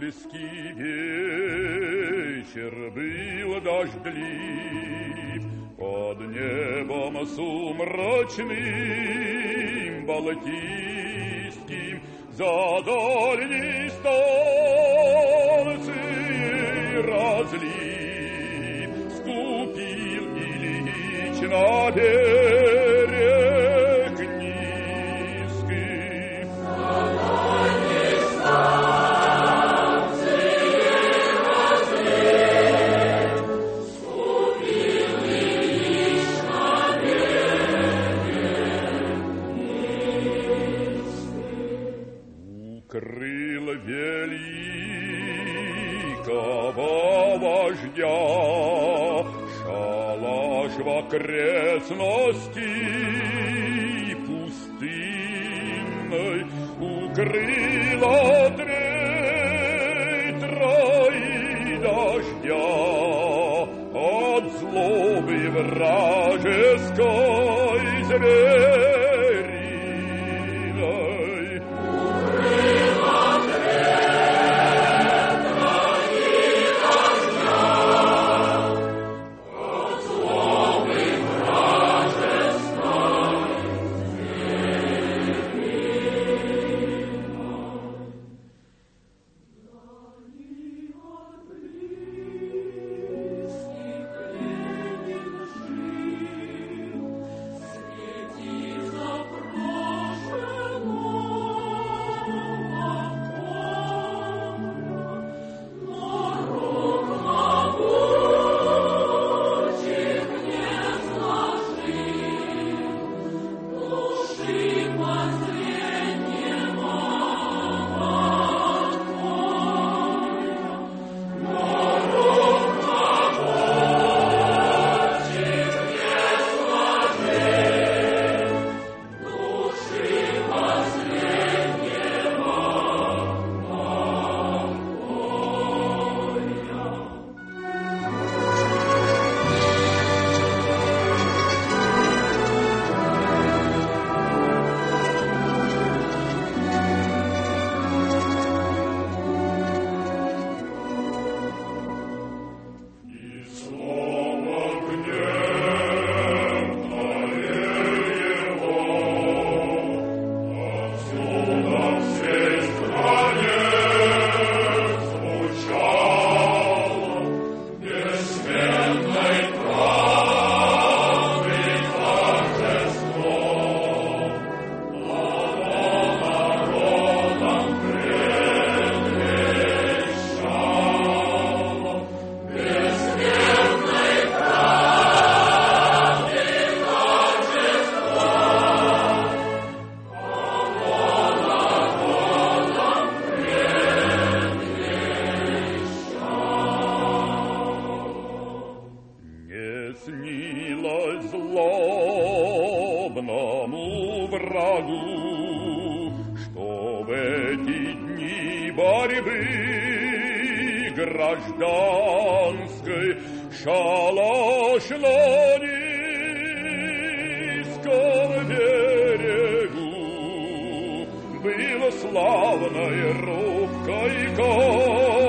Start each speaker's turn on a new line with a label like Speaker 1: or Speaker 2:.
Speaker 1: июльский вечер был дождлив, под небом сумрачным, балтийским, за дальней станцией разлив ступил Ильич на берег низкий. За дальней станцией разлив ступил Ильич на берег низкий. Укрыл великого вождя шалаш в окрестности пустынной, укрыл от ветра и дождя, от злобы вражеской звериной. Укрыл от ветра и дождя, от злобы вражеской снилось злобному врагу, что в эти дни борьбы гражданской шалаш на низком берегу был славной рубкой